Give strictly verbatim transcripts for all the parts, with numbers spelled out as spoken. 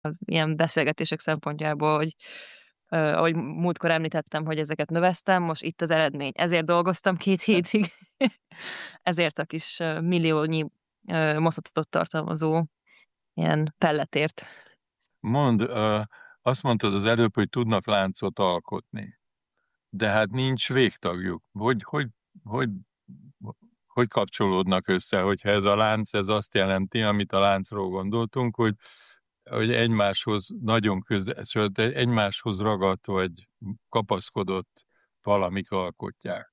az ilyen beszélgetések szempontjából, hogy ö, ahogy múltkor említettem, hogy ezeket növeztem, most itt az eredmény. Ezért dolgoztam két hétig, ezért a kis ö, milliónyi ö, moszatot tartalmazó ilyen pelletért. Mond, ö, azt mondtad az előbb, hogy tudnak láncot alkotni, de hát nincs végtagjuk. Hogy, hogy, hogy, hogy kapcsolódnak össze, hogyha ez a lánc, ez azt jelenti, amit a láncról gondoltunk, hogy, hogy egymáshoz nagyon közel, sőt, egymáshoz ragadt vagy kapaszkodott valamik alkotják.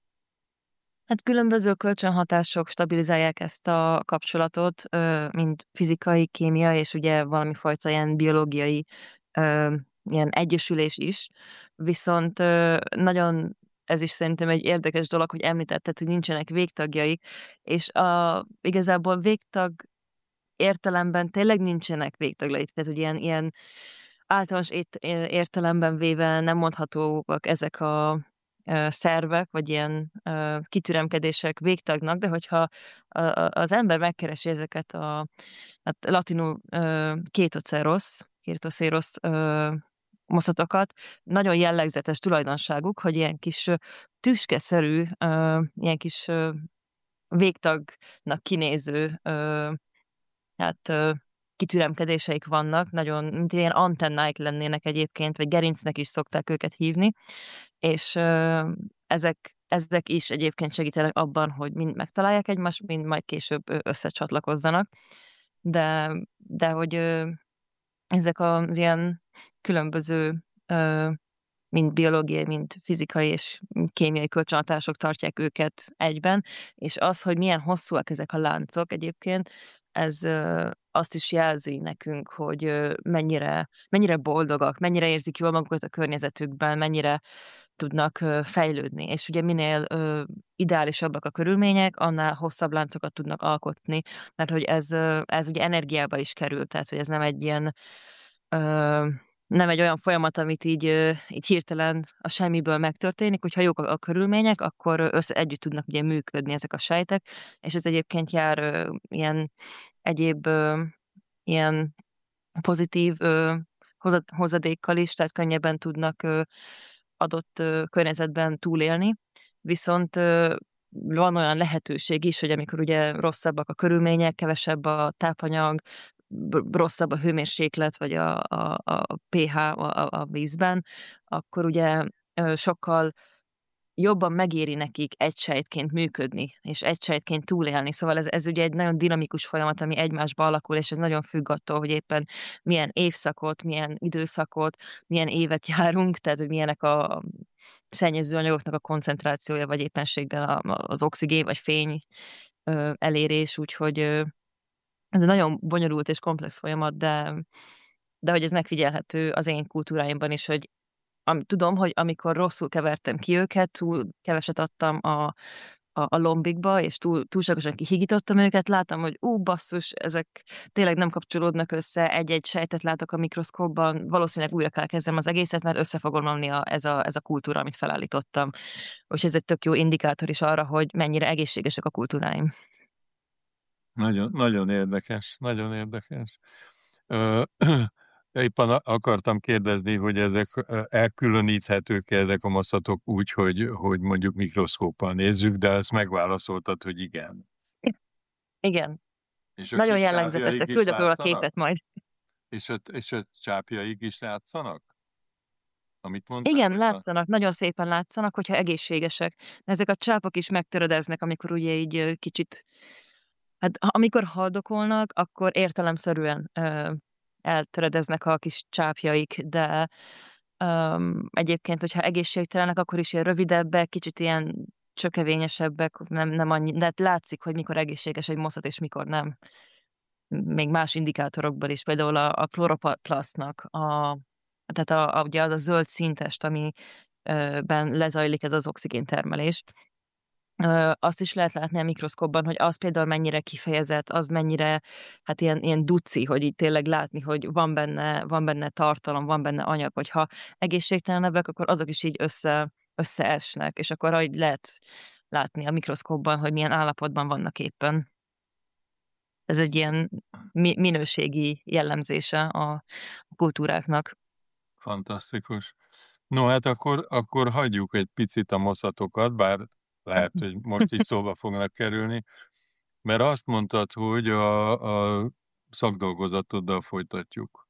Hát különböző kölcsönhatások stabilizálják ezt a kapcsolatot, ö, mind fizikai, kémia, és ugye valami fajta ilyen biológiai ö, ilyen egyesülés is. Viszont ö, nagyon ez is szerintem egy érdekes dolog, hogy említetted, hogy nincsenek végtagjaik, és a, igazából végtag értelemben tényleg nincsenek végtagjai. Tehát, hogy ilyen, ilyen általános ét, értelemben véve nem mondhatóak ezek a ö, szervek, vagy ilyen ö, kitüremkedések végtagnak, de hogyha a, a, az ember megkeresi ezeket a hát latinul ö, kétocerosz, kétocerosz ö, moszatokat, nagyon jellegzetes tulajdonságuk, hogy ilyen kis ö, tüskeszerű, ö, ilyen kis ö, végtagnak kinéző ö, tehát ö, kitüremkedéseik vannak, nagyon, mint ilyen antennáik lennének egyébként, vagy gerincnek is szokták őket hívni, és ö, ezek, ezek is egyébként segítenek abban, hogy mind megtalálják egymást, mind majd később ö, összecsatlakozzanak, de, de hogy ö, ezek az ilyen különböző ö, mind biológiai, mind fizikai és kémiai kölcsönhatások tartják őket egyben, és az, hogy milyen hosszúak ezek a láncok egyébként, ez ö, azt is jelzi nekünk, hogy ö, mennyire, mennyire boldogak, mennyire érzik jól magukat a környezetükben, mennyire tudnak ö, fejlődni. És ugye minél ö, ideálisabbak a körülmények, annál hosszabb láncokat tudnak alkotni, mert hogy ez, ö, ez ugye energiába is kerül, tehát hogy ez nem egy ilyen ö, nem egy olyan folyamat, amit így, ö, így hirtelen a semmiből megtörténik, hogyha jók a, a körülmények, akkor össze együtt tudnak ugye működni ezek a sejtek, és ez egyébként jár ö, ilyen egyéb ö, ilyen pozitív ö, hozad- hozadékkal is, tehát könnyebben tudnak ö, adott ö, környezetben túlélni. Viszont ö, van olyan lehetőség is, hogy amikor ugye rosszabbak a körülmények, kevesebb a tápanyag, b- rosszabb a hőmérséklet, vagy a, a, a pH a, a, a vízben, akkor ugye ö, sokkal jobban megéri nekik egy sejtként működni, és egy sejtként túlélni. Szóval ez, ez ugye egy nagyon dinamikus folyamat, ami egymásba alakul, és ez nagyon függ attól, hogy éppen milyen évszakot, milyen időszakot, milyen évet járunk, tehát hogy milyenek a szennyező anyagoknak a koncentrációja, vagy éppenséggel a, az oxigén vagy fény ö, elérés, úgyhogy ö, ez egy nagyon bonyolult és komplex folyamat, de, de hogy ez megfigyelhető az én kultúráimban is, hogy am, tudom, hogy amikor rosszul kevertem ki őket, túl keveset adtam a, a, a lombikba, és túl, túlságosan kihigítottam őket, láttam, hogy ú, basszus, ezek tényleg nem kapcsolódnak össze, egy-egy sejtet látok a mikroszkópban, valószínűleg újra kell kezdem az egészet, mert össze fog omlani a, ez, a, ez a kultúra, amit felállítottam. Úgyhogy ez egy tök jó indikátor is arra, hogy mennyire egészségesek a kultúráim. Nagyon, nagyon érdekes, nagyon érdekes. Ö, éppen a- akartam kérdezni, hogy ezek ö, elkülöníthetők ezek a maszatok úgy, hogy, hogy mondjuk mikroszkóppal nézzük, de ezt megválaszoltad, hogy igen. Igen, És a nagyon kis csápjaik jellegzetesek, is küldök róla látszanak? képet majd. És a, és a csápjaik is látszanak? Amit mondtál, Igen, hogy van? látszanak, nagyon szépen látszanak, hogyha egészségesek. De ezek a csápok is megtöredeznek, amikor ugye így ö, kicsit, hát ha- amikor haldokolnak, akkor értelemszerűen ö, eltöredeznek a kis csápjaik, de öm, egyébként, hogyha egészségtelenek, akkor is ilyen rövidebbek, kicsit ilyen csökevényesebbek, nem, nem annyi, de hát látszik, hogy mikor egészséges egy moszat, és mikor nem. Még más indikátorokban is, például a, a kloroplasztnak, a, tehát a, a, ugye az a zöld színtest, ami ö, ben lezajlik ez az oxigéntermelés. Ö, azt is lehet látni a mikroszkópban, hogy az például mennyire kifejezett, az mennyire, hát ilyen, ilyen duci, hogy így tényleg látni, hogy van benne, van benne tartalom, van benne anyag, hogyha egészségtelenebbek, akkor azok is így össze, összeesnek, és akkor így lehet látni a mikroszkópban, hogy milyen állapotban vannak éppen. ez egy ilyen mi- minőségi jellemzése a kultúráknak. Fantasztikus. No, hát akkor, akkor hagyjuk egy picit a moszatokat, bár lehet, hogy most is szóba fognak kerülni, mert azt mondtad, hogy a, a szakdolgozatoddal folytatjuk.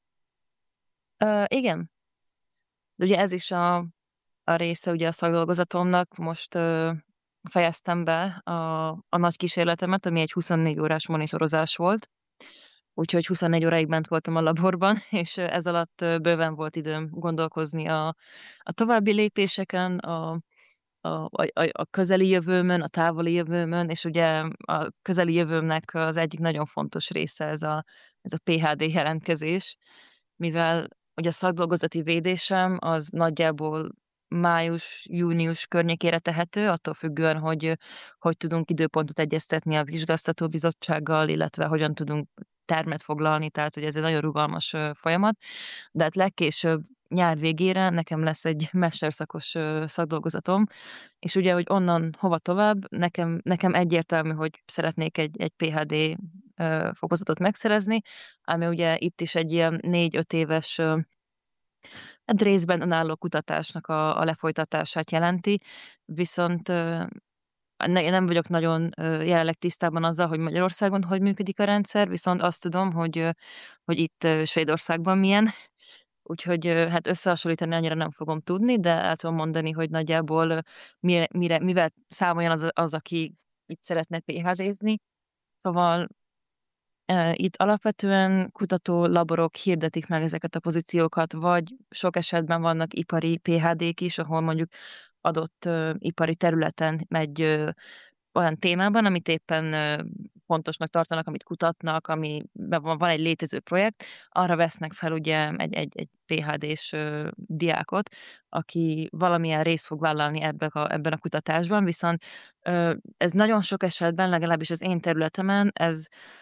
Uh, igen, de ugye ez is a, a része ugye a szakdolgozatomnak. Most uh, fejeztem be a, a nagy kísérletemet, ami egy huszonnégy órás monitorozás volt, úgyhogy huszonnégy óráig bent voltam a laborban, és ez alatt bőven volt időm gondolkozni a, a további lépéseken, a, a, a, a közeli jövőmön, a távoli jövőmön, és ugye a közeli jövőmnek az egyik nagyon fontos része ez a, ez a pé há dé jelentkezés, mivel ugye a szakdolgozati védésem az nagyjából május-június környékére tehető, attól függően, hogy hogy tudunk időpontot egyeztetni a vizsgáztató bizottsággal, illetve hogyan tudunk termet foglalni, tehát hogy ez egy nagyon rugalmas ö, folyamat, de hát legkésőbb nyár végére nekem lesz egy mesterszakos ö, szakdolgozatom, és ugye, hogy onnan hova tovább, nekem, nekem egyértelmű, hogy szeretnék egy, egy pé há dé ö, fokozatot megszerezni, ami ugye itt is egy ilyen négy-öt éves ö, hát részben önálló kutatásnak a, a lefolytatását jelenti, viszont ö, ne, én nem vagyok nagyon ö, jelenleg tisztában azzal, hogy Magyarországon hogy működik a rendszer, viszont azt tudom, hogy, ö, hogy itt ö, Svédországban milyen, úgyhogy ö, hát összehasonlítani annyira nem fogom tudni, de el tudom mondani, hogy nagyjából ö, mire, mire, mivel számoljon az, az, aki itt szeretne pé há dézni. Szóval ö, itt alapvetően kutató laborok hirdetik meg ezeket a pozíciókat, vagy sok esetben vannak ipari pé há dék is, ahol mondjuk adott ö, ipari területen egy ö, olyan témában, amit éppen ö, fontosnak tartanak, amit kutatnak, ami van, van egy létező projekt, arra vesznek fel ugye egy, egy, egy pé há dés ö, diákot, aki valamilyen részt fog vállalni ebbe a, ebben a kutatásban, viszont ö, ez nagyon sok esetben, legalábbis az én területemen, ez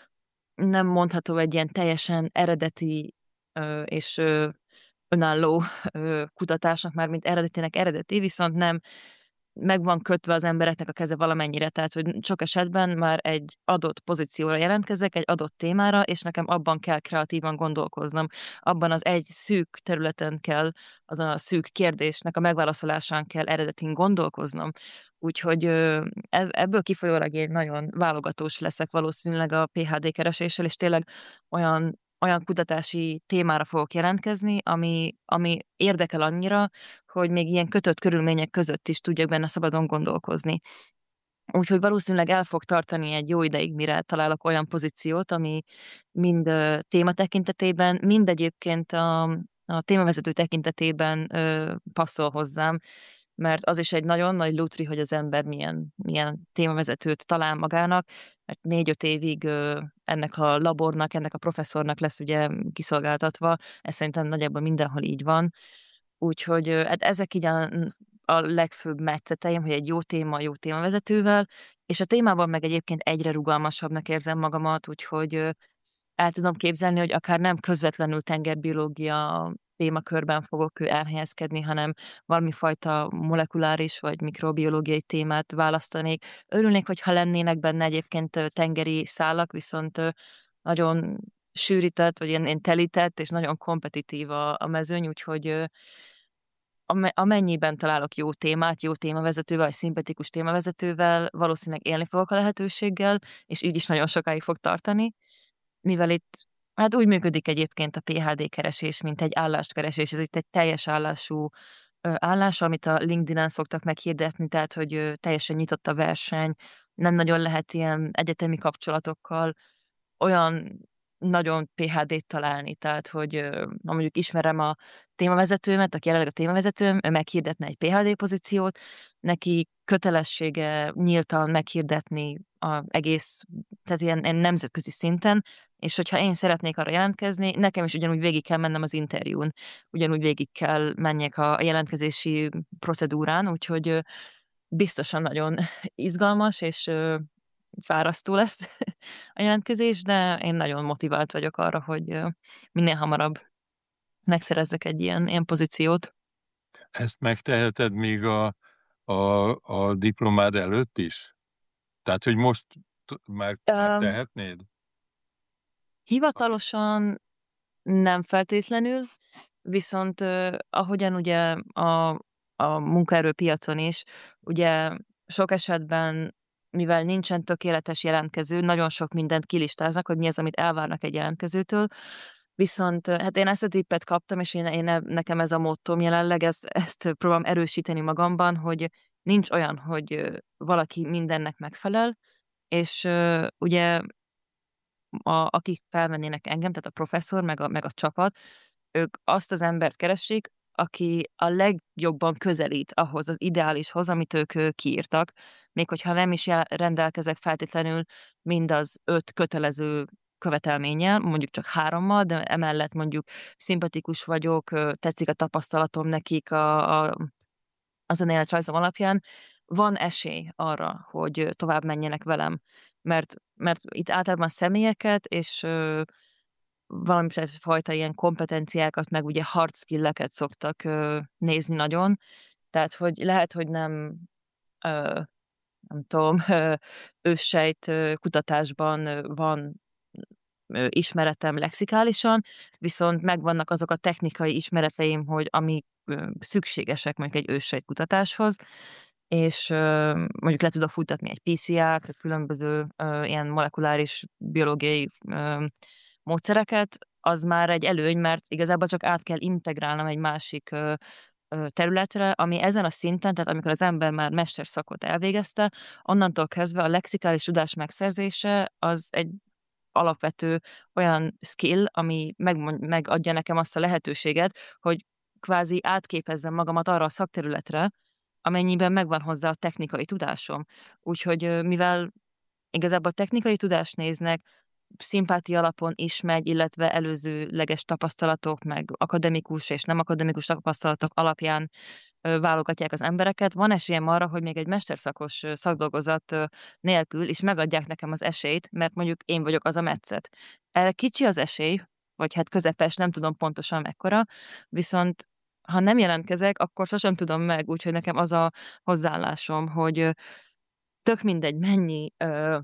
nem mondható egy ilyen teljesen eredeti ö, és ö, önálló ö, kutatásnak, már mint eredetinek eredeti, viszont nem meg van kötve az embereknek a keze valamennyire, tehát hogy sok esetben már egy adott pozícióra jelentkezek, egy adott témára, és nekem abban kell kreatívan gondolkoznom. Abban az egy szűk területen kell, azon a szűk kérdésnek a megválaszolásán kell eredetin gondolkoznom. Úgyhogy ö, eb- ebből kifolyólag én nagyon válogatós leszek valószínűleg a pé há dé kereséssel, és tényleg olyan olyan kutatási témára fogok jelentkezni, ami, ami érdekel annyira, hogy még ilyen kötött körülmények között is tudjak benne szabadon gondolkozni. Úgyhogy valószínűleg el fog tartani egy jó ideig, mire találok olyan pozíciót, ami mind ö, téma tekintetében, mind egyébként a, a témavezető tekintetében ö, passzol hozzám, mert az is egy nagyon nagy lutri, hogy az ember milyen, milyen témavezetőt talál magának, mert négy-öt évig ö, ennek a labornak, ennek a professzornak lesz ugye kiszolgáltatva, ez szerintem nagyjából mindenhol így van. Úgyhogy ö, hát ezek így a, a legfőbb metszeteim, hogy egy jó téma, jó témavezetővel, és a témában meg egyébként egyre rugalmasabbnak érzem magamat, úgyhogy ö, el tudom képzelni, hogy akár nem közvetlenül tengerbiológia témakörben fogok elhelyezkedni, hanem valami fajta molekuláris vagy mikrobiológiai témát választanék. Örülnék, hogyha lennének benne egyébként ö, tengeri szálak, viszont ö, nagyon sűrített, vagy ilyen, ilyen telített, és nagyon kompetitív a, a mezőny, úgyhogy ö, ame- amennyiben találok jó témát, jó témavezetővel, vagy szimpatikus témavezetővel, valószínűleg élni fogok a lehetőséggel, és így is nagyon sokáig fog tartani, mivel itt hát úgy működik egyébként a pé há dé keresés, mint egy álláskeresés. Ez itt egy teljes állású ö, állás, amit a LinkedIn-en szoktak meghirdetni, tehát hogy ö, teljesen nyitott a verseny, nem nagyon lehet ilyen egyetemi kapcsolatokkal olyan nagyon pé há dét találni, tehát hogy ö, ha mondjuk ismerem a témavezetőmet, aki jelenleg a témavezetőm, ő meghirdetne egy pé há dé pozíciót, neki kötelessége nyíltan meghirdetni a egész, tehát ilyen, ilyen nemzetközi szinten, és hogyha én szeretnék arra jelentkezni, nekem is ugyanúgy végig kell mennem az interjún, ugyanúgy végig kell menjek a jelentkezési procedúrán, úgyhogy ö, biztosan nagyon izgalmas, és ö, fárasztó lesz a jelentkezés, de én nagyon motivált vagyok arra, hogy ö, minél hamarabb megszerezzek egy ilyen, ilyen pozíciót. Ezt megteheted még a, a, a diplomád előtt is? Tehát, hogy most t- már, már Um, tehetnéd? Hivatalosan nem feltétlenül, viszont uh, ahogyan ugye a, a munkaerőpiacon is, ugye sok esetben, mivel nincsen tökéletes jelentkező, nagyon sok mindent kilistáznak, hogy mi az, amit elvárnak egy jelentkezőtől, viszont hát én ezt a tippet kaptam, és én, én nekem ez a mottóm jelenleg, ezt, ezt próbálom erősíteni magamban, hogy nincs olyan, hogy valaki mindennek megfelel, és uh, ugye a, akik felvennének engem, tehát a professzor, meg a, meg a csapat, ők azt az embert keresik, aki a legjobban közelít ahhoz az ideálishoz, amit ők ö, kiírtak, még hogyha nem is jel- rendelkezek feltétlenül mindaz öt kötelező követelménnyel, mondjuk csak hárommal, de emellett mondjuk szimpatikus vagyok, ö, tetszik a tapasztalatom nekik a, a, az önéletrajzom alapján, van esély arra, hogy ö, tovább menjenek velem, mert, mert itt általában személyeket és ö, valami fajta ilyen kompetenciákat, meg ugye hard skill-eket szoktak ö, nézni nagyon. Tehát, hogy lehet, hogy nem, ö, nem tudom, ö, őssejt ö, kutatásban ö, van ö, ismeretem lexikálisan, viszont megvannak azok a technikai ismereteim, hogy amik ö, szükségesek mondjuk egy őssejt kutatáshoz, és ö, mondjuk le tudok futtatni egy pé cé er-t, különböző ö, ilyen molekuláris biológiai ö, módszereket, az már egy előny, mert igazából csak át kell integrálnom egy másik ö, ö, területre, ami ezen a szinten, tehát amikor az ember már mesterszakot elvégezte, onnantól kezdve a lexikális tudás megszerzése az egy alapvető olyan skill, ami megmond, megadja nekem azt a lehetőséget, hogy kvázi átképezzem magamat arra a szakterületre, amennyiben megvan hozzá a technikai tudásom. Úgyhogy ö, mivel igazából technikai tudást néznek, szimpátia alapon is megy, illetve előzőleges tapasztalatok, meg akademikus és nem akademikus tapasztalatok alapján ö, válogatják az embereket. Van esélyem arra, hogy még egy mesterszakos ö, szakdolgozat ö, nélkül is megadják nekem az esélyt, mert mondjuk én vagyok az a metszet. Erre kicsi az esély, vagy hát közepes, nem tudom pontosan mekkora, viszont ha nem jelentkezek, akkor sosem tudom meg, úgyhogy nekem az a hozzáállásom, hogy ö, tök mindegy, mennyi ö,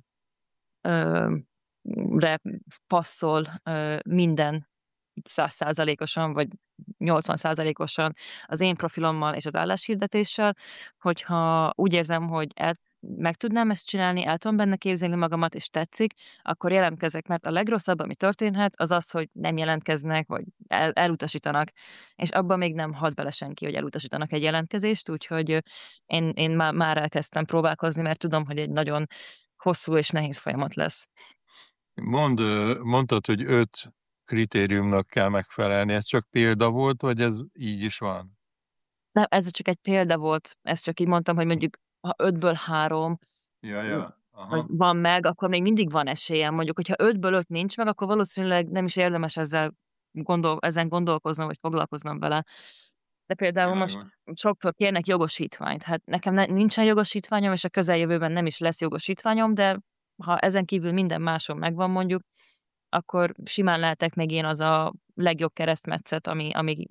ö, re passzol ö, minden száz százalékosan, vagy nyolcvan százalékosan az én profilommal és az álláshirdetéssel, hogyha úgy érzem, hogy el, meg tudnám ezt csinálni, el tudom benne képzelni magamat, és tetszik, akkor jelentkezek, mert a legrosszabb, ami történhet, az az, hogy nem jelentkeznek, vagy el, elutasítanak, és abban még nem hat bele senki, hogy elutasítanak egy jelentkezést, úgyhogy én, én már, már elkezdtem próbálkozni, mert tudom, hogy egy nagyon hosszú és nehéz folyamat lesz. Mond, mondtad, hogy öt kritériumnak kell megfelelni. Ez csak példa volt, vagy ez így is van? Nem, ez csak egy példa volt. Ezt csak így mondtam, hogy mondjuk, ha ötből három Ja, ja. vagy Aha. van meg, akkor még mindig van esélyem. Mondjuk, hogyha ötből öt nincs meg, akkor valószínűleg nem is érdemes ezzel gondol, ezen gondolkoznom, vagy foglalkoznom vele. De például most Világos. sokszor kérnek jogosítványt. Hát nekem ne, nincsen jogosítványom, és a közeljövőben nem is lesz jogosítványom, de ha ezen kívül minden máson megvan mondjuk, akkor simán lehetek még én az a legjobb keresztmetszet, ami, ami,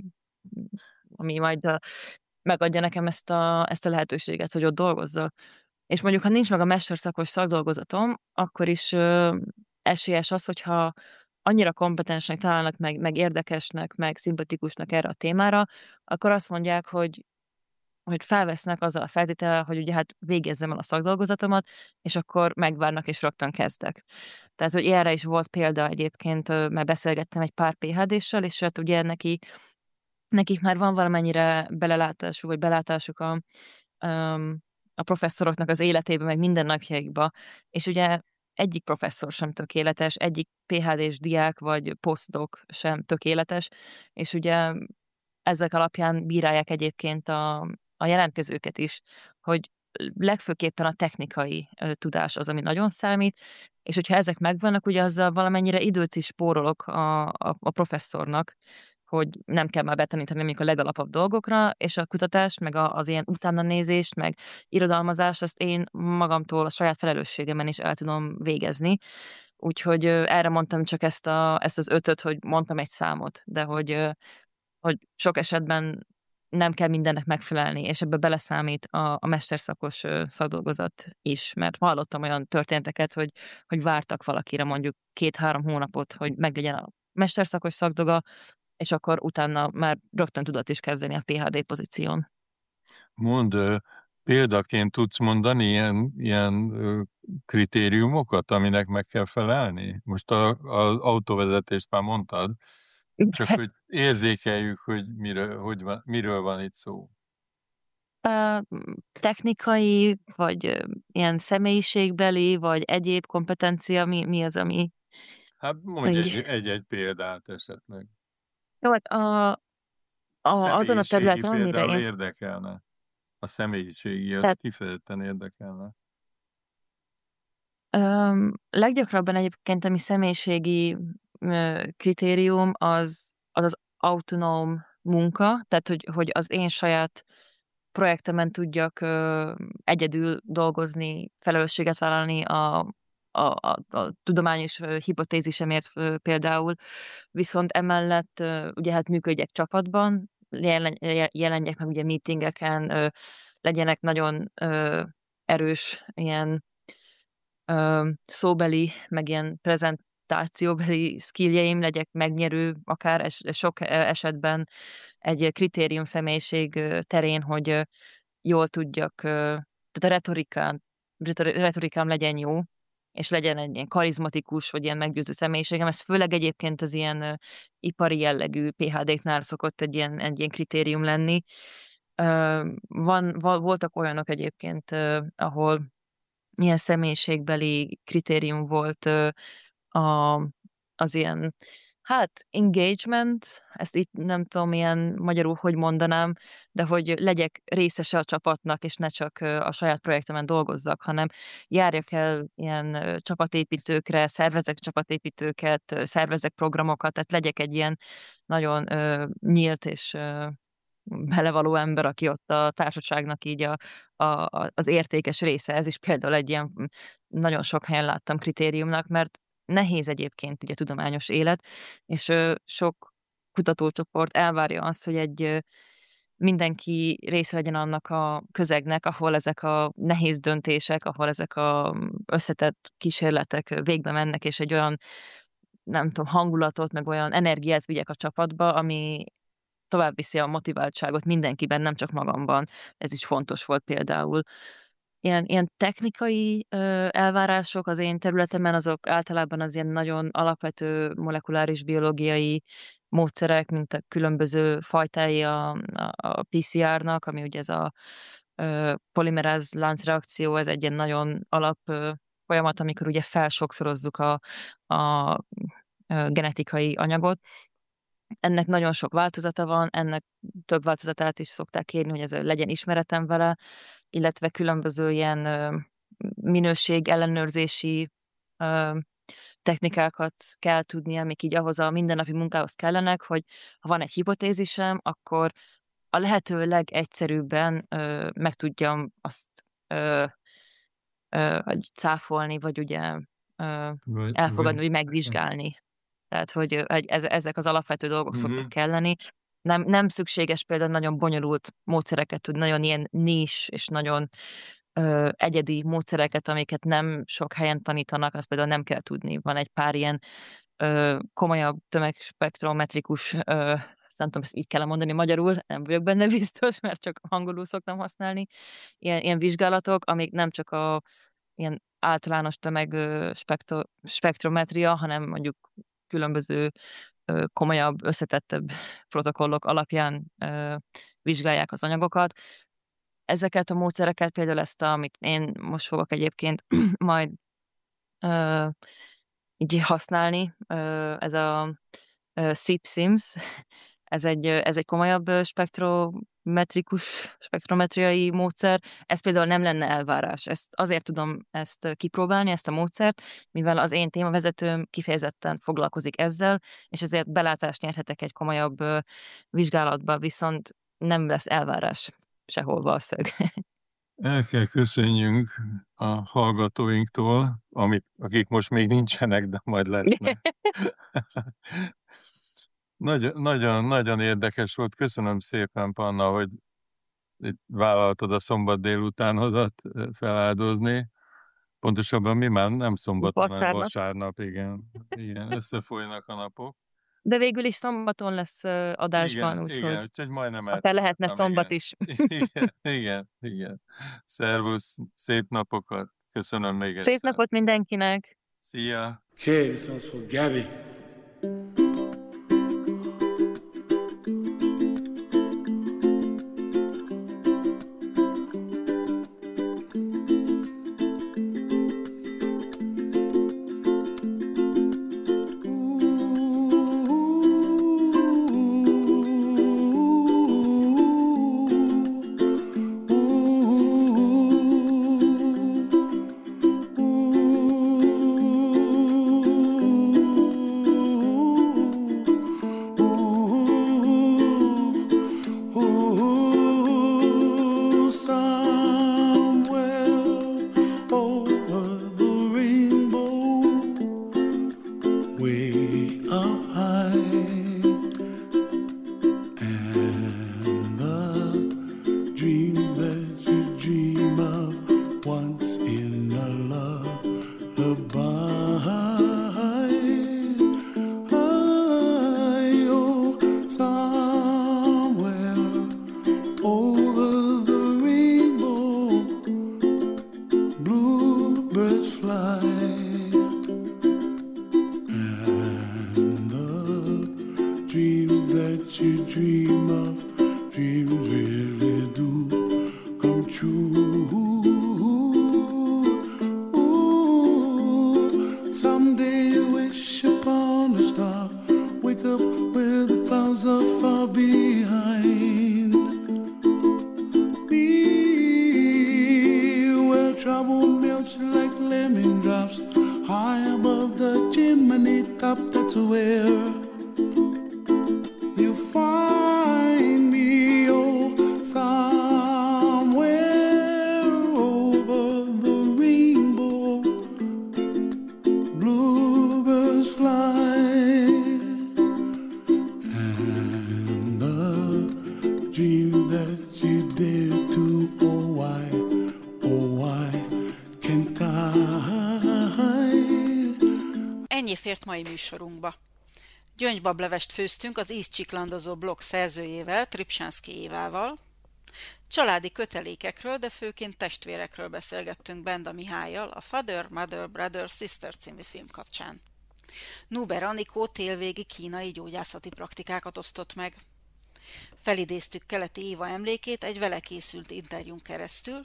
ami majd a, megadja nekem ezt a, ezt a lehetőséget, hogy ott dolgozzak. És mondjuk, ha nincs meg a mesterszakos szakdolgozatom, akkor is ö, esélyes az, hogyha annyira kompetensnek találnak meg, meg érdekesnek, meg szimpatikusnak erre a témára, akkor azt mondják, hogy hogy felvesznek azzal a feltétellel, hogy ugye hát végezzem el a szakdolgozatomat, és akkor megvárnak, és rögtön kezdek. Tehát, hogy erre is volt példa egyébként, ö, mert beszélgettem egy pár pé há dé-sel, és hát ugye neki, nekik már van valamennyire belelátású, vagy belátásuk a, öm, a professzoroknak az életébe, meg mindennapjaikba, és ugye egyik professzor sem tökéletes, egyik pé há dés diák vagy posztdoc sem tökéletes, és ugye ezek alapján bírálják egyébként a, a jelentkezőket is, hogy legfőképpen a technikai ö, tudás az, ami nagyon számít, és hogyha ezek megvannak, ugye azzal valamennyire időt is spórolok a, a, a professzornak, hogy nem kell már betanítani mondjuk a legalapabb dolgokra, és a kutatást, meg a, az ilyen utána nézést, meg irodalmazást, azt én magamtól a saját felelősségemen is el tudom végezni. Úgyhogy ö, erre mondtam csak ezt, a, ezt az ötöt, hogy mondtam egy számot, de hogy, ö, hogy sok esetben nem kell mindennek megfelelni, és ebbe beleszámít a, a mesterszakos szakdolgozat is, mert hallottam olyan történeteket, hogy, hogy vártak valakire mondjuk két-három hónapot, hogy meglegyen a mesterszakos szakdoga, és akkor utána már rögtön tudott is kezdeni a pé há dé pozíción. Mond, példaként tudsz mondani ilyen, ilyen kritériumokat, aminek meg kell felelni? Most a, az autóvezetést már mondtad, csak hogy érzékeljük, hogy miről, hogy van, miről van itt szó. A technikai, vagy ilyen személyiségbeli, vagy egyéb kompetencia, mi, mi az, ami... Hát mondj egy, egy-egy példát esetleg. Jó, hát a, a, azon a területen, amire például én... érdekelne. A személyiségi, az Tehát, kifejezetten érdekelne. öm, leggyakrabban egyébként, ami személyiségi ö, kritérium, az az, az autonóm munka, tehát hogy, hogy az én saját projektemen tudjak ö, egyedül dolgozni, felelősséget vállalni a, a, a, a tudományos ö, hipotézisemért ö, például, viszont emellett ö, ugye hát működjek csapatban, jelen, jelenjek meg ugye meetingeken, ö, legyenek nagyon ö, erős ilyen ö, szóbeli, meg ilyen prezentációbeli skilljeim, legyek megnyerő, akár es, sok esetben egy kritérium személyiség ö, terén, hogy ö, jól tudjak, ö, tehát a retorikán, retori- retorikám legyen jó, és legyen egy ilyen karizmatikus, vagy ilyen meggyőző személyiségem. Ez főleg egyébként az ilyen ö, ipari jellegű pé há déknál szokott egy ilyen, egy ilyen kritérium lenni. Ö, van, val- voltak olyanok egyébként, ö, ahol ilyen személyiségbeli kritérium volt ö, a, az ilyen, hát engagement, ezt itt nem tudom ilyen magyarul hogy mondanám, de hogy legyek részese a csapatnak, és ne csak ö, a saját projektemen dolgozzak, hanem járjak el ilyen ö, csapatépítőkre, szervezek csapatépítőket, ö, szervezek programokat, tehát legyek egy ilyen nagyon ö, nyílt és ö, belevaló ember, aki ott a társaságnak így a, a, az értékes része. Ez is például egy ilyen nagyon sok helyen láttam kritériumnak, mert nehéz egyébként így a tudományos élet, és ö, sok kutatócsoport elvárja azt, hogy egy ö, mindenki része legyen annak a közegnek, ahol ezek a nehéz döntések, ahol ezek a összetett kísérletek végbe mennek, és egy olyan, nem tudom, hangulatot, meg olyan energiát vigyek a csapatba, ami tovább viszi a motiváltságot mindenkiben, nem csak magamban. Ez is fontos volt például. Ilyen, ilyen technikai ö, elvárások az én területemben, azok általában az ilyen nagyon alapvető molekuláris biológiai módszerek, mint a különböző fajtái a, a, a pé cé er-nak, ami ugye ez a ö, polimeráz láncreakció, ez egy ilyen nagyon alap ö, folyamat, amikor ugye felsokszorozzuk a, a, ö, genetikai anyagot. Ennek nagyon sok változata van, ennek több változatát is szokták kérni, hogy ez legyen ismeretem vele, illetve különböző ilyen ö, minőség ellenőrzési ö, technikákat kell tudni, amik így ahhoz a mindennapi munkához kellenek, hogy ha van egy hipotézisem, akkor a lehető legegyszerűbben ö, meg tudjam azt ö, ö, vagy cáfolni, vagy ugye ö, Vagy, elfogadni, vagy... vagy megvizsgálni. Tehát, hogy ö, egy, ez, ezek az alapvető dolgok Uh-huh. szoktak kelleni. Nem, nem szükséges például nagyon bonyolult módszereket tudni, nagyon ilyen nis és nagyon ö, egyedi módszereket, amiket nem sok helyen tanítanak, azt például nem kell tudni. Van egy pár ilyen ö, komolyabb tömegspektrometrikus, ö, nem tudom, ezt így kell mondani magyarul, nem vagyok benne biztos, mert csak angolul szoktam használni, ilyen, ilyen vizsgálatok, amik nem csak a ilyen általános tömeg ö, spektro, spektrometria, hanem mondjuk különböző ö, komolyabb, összetettebb protokollok alapján ö, vizsgálják az anyagokat. Ezeket a módszereket, például ezt, amit én most fogok egyébként majd ö, így használni, ö, ez a ö, SIP-SIMS, ez egy, ö, ez egy komolyabb ö, spektrometrikus, spektrometriai módszer. Ez például nem lenne elvárás. Ezt azért tudom ezt ö, kipróbálni, ezt a módszert, mivel az én témavezetőm kifejezetten foglalkozik ezzel, és ezért belátást nyerhetek egy komolyabb ö, vizsgálatba, viszont nem lesz elvárás sehol valószínűleg. El kell köszönjünk a hallgatóinktól, amit, akik most még nincsenek, de majd lesznek. Nagyon, nagyon, nagyon érdekes volt. Köszönöm szépen, Panna, hogy itt vállaltad a szombat délutánodat feláldozni. Pontosabban mi már nem szombaton, hanem Vasárnap. vasárnap, igen. Igen, összefolynak a napok. De végül is szombaton lesz ö, adásban, Igen, úgyhogy igen, úgyhogy majdnem akár lehetne eltaláltam, szombat igen. is. Igen, igen, igen. Szervusz, szép napokat. Köszönöm még egyszer. Szép napot mindenkinek! Szia! Okay, this one's for Gabby. Műsorunkba. Gyöngybabblevest főztünk az ízcsiklandozó blog szerzőjével, Tripsánszky Évával. Családi kötelékekről, de főként testvérekről beszélgettünk Benda Mihállyal a Father, Mother, Brother, Sister című film kapcsán. Nuber Anikó télvégi kínai gyógyászati praktikákat osztott meg. Felidéztük Keleti Éva emlékét egy vele készült interjún keresztül,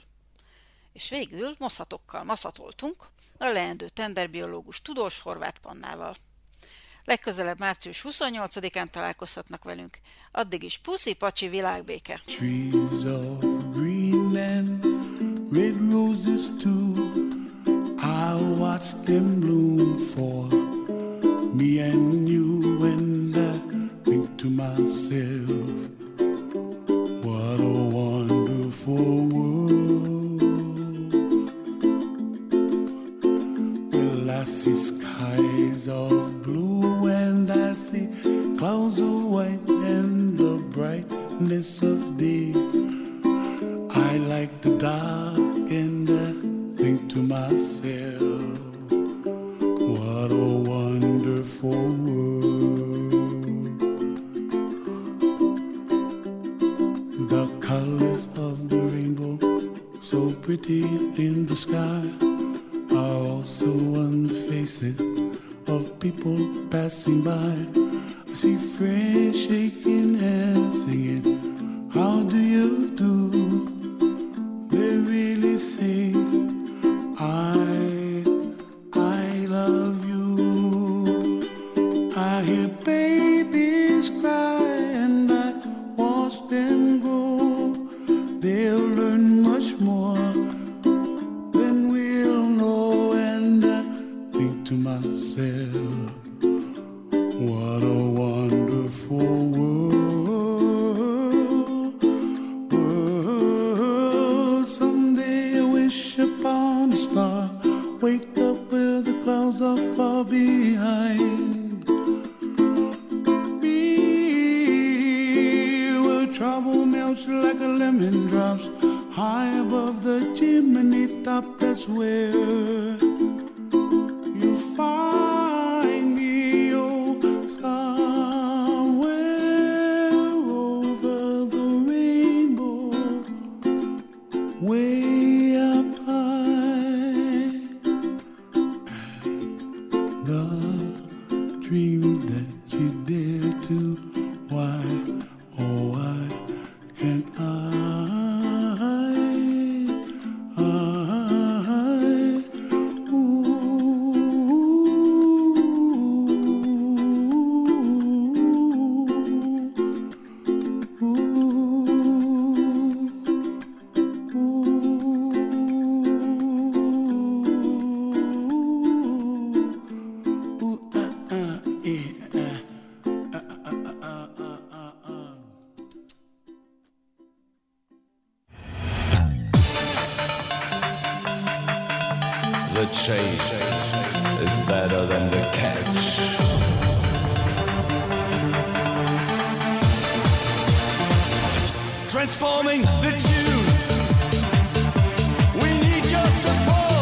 és végül moszatokkal maszatoltunk a leendő tenderbiológus tudós Horváth Pannával. Legközelebb március huszonnyolcadikán találkozhatnak velünk. Addig is puszi, pacsi, világbéke! Trees of Greenland, red roses too, I'll watch them bloom for me and you, and I think to myself, what a wonderful world. Well, I see skies of blue and I see clouds of white and the brightness of day. I like the dark and I think to myself, what a wonderful world. The colors of the rainbow, so pretty in the sky, are also on the faces of people passing by. I see friends shaking hands singing, how do you do? They really say, I, I love you. I hear babies cry and I watch them grow. They'll learn much more than we'll know, and I think to myself, what a wonderful world. melts like a lemon drops high above the chimney top. That's where you find me, oh, somewhere over the rainbow, way up high. And the dreams that you dare to, why, oh, why can't I? The chase is better than the catch. Transforming the tunes. We need your support.